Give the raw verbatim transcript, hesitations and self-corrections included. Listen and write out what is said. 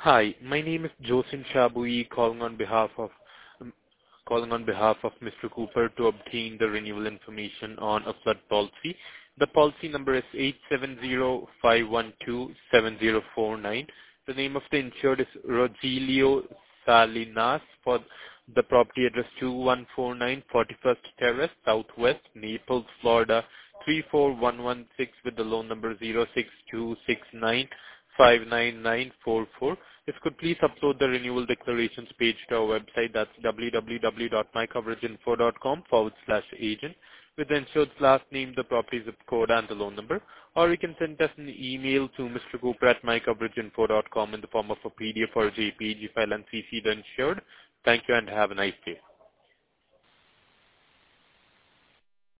Hi, my name is Josin Shabui, calling on behalf of um, calling on behalf of Mister Cooper to obtain the renewal information on a flood policy. The policy number is eight seven zero five one two seven zero four nine. The name of the insured is Rogelio Salinas for the property address two one four nine forty-first Terrace, Southwest, Naples, Florida three four one one six with the loan number zero six two six nine five nine nine four four. If you could please upload the renewal declarations page to our website, that's www.mycoverageinfo.com forward slash agent with the insured's last name, the property zip code, and the loan number. Or you can send us an email to Mister Cooper at mycoverageinfo dot com in the form of a P D F or a J P G file and C C the insured. Thank you and have a nice day.